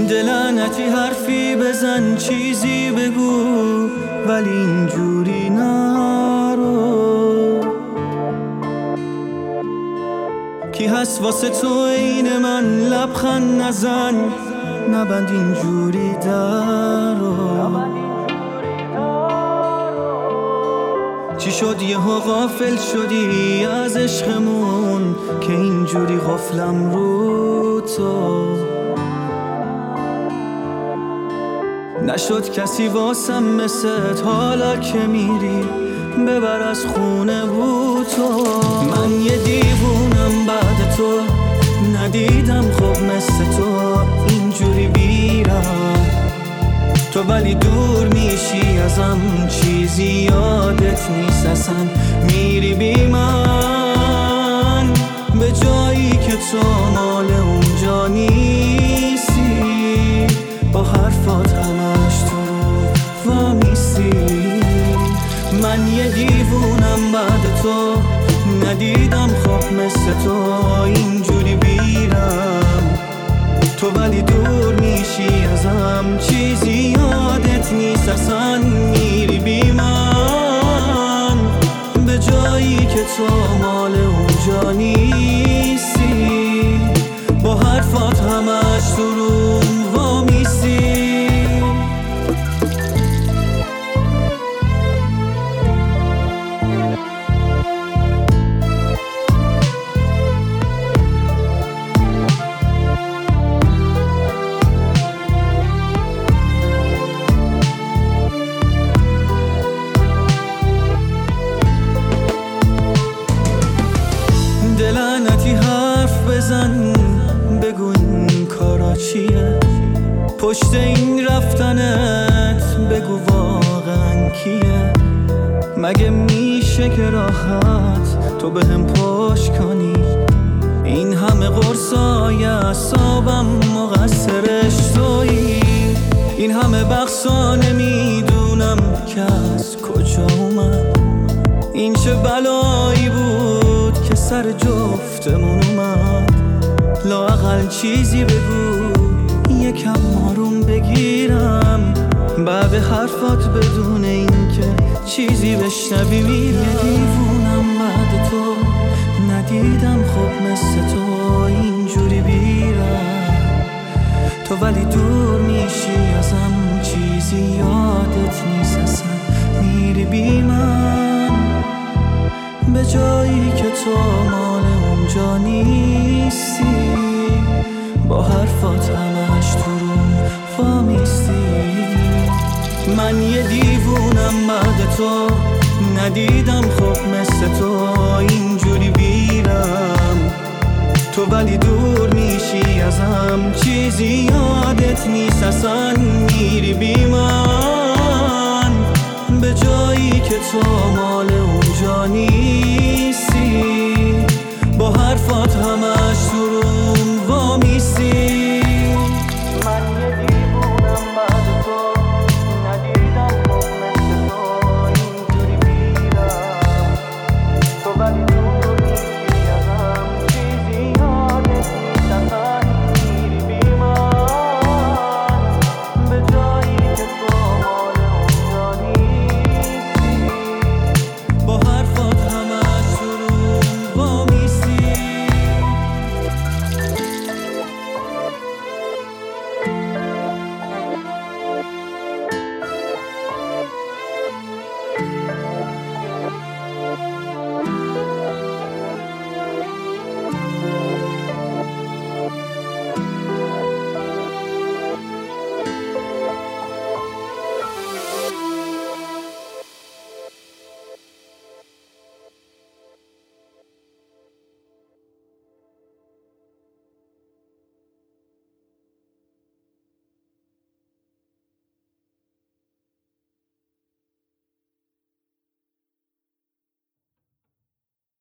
دلعنتی حرفی بزن، چیزی بگو، ولی اینجوری نرو. کی هست واسه تو این من؟ لبخند نزن، نبند اینجوری درو. چی شد یهو غافل شدی از عشقمون که اینجوری غفلم رو تو؟ نشد کسی واسم مثلت، حالا که میری ببر از خونه بود تو. من یه دیوونم بعد تو، ندیدم خب مثل تو اینجوری بیرم تو، ولی دور میشی ازم، چیزی یادت نیست اصلا. میری بی من به جایی که تو مال اونجا نیستی، با حرفات همش تو وامیستی. من یه دیوونم بعد تو، ندیدم خب مثل تو اینجوری بیرم تو، ولی دور میشی ازم، چیزی یادت نیست اصلا. میری بی من به جایی که تو مال اونجا نیستی، با حرفات همش تو روم وامیستی. دلعنتی حرف بزن، بگو این کارا چیه؟ پشت این رفتنت بگو واقعا کیه؟ مگه میشه که راحت تو بهم پشت کنی؟ این همه قرصای اعصابم مقصرش تویی، این همه بخصا نمیدونم که از کجا اومد. این چه بلایی بود که سر جفتمون اومد؟ لااقل چیزی بگو، یکم آروم بگیرم بعد حرفات، بدون اینکه چیزی بشنوی میرم. یه دیوونم بعد تو، ندیدم خب مثل تو اینجوری بیرم تو، ولی دور میشی ازم، چیزی یادت نیست اصلا. میری بی من به جایی که تو مال اونجا نیستی، با حرفات همش تو روم وامیستی. من یه دیوونم بعد تو، ندیدم خب مثل تو اینجوری بیرم تو، ولی دور میشی ازم، چیزی یادت نیست اصلا. میری بی من به جایی که تو مال اونجا نیستی، با حرفات همش تو رو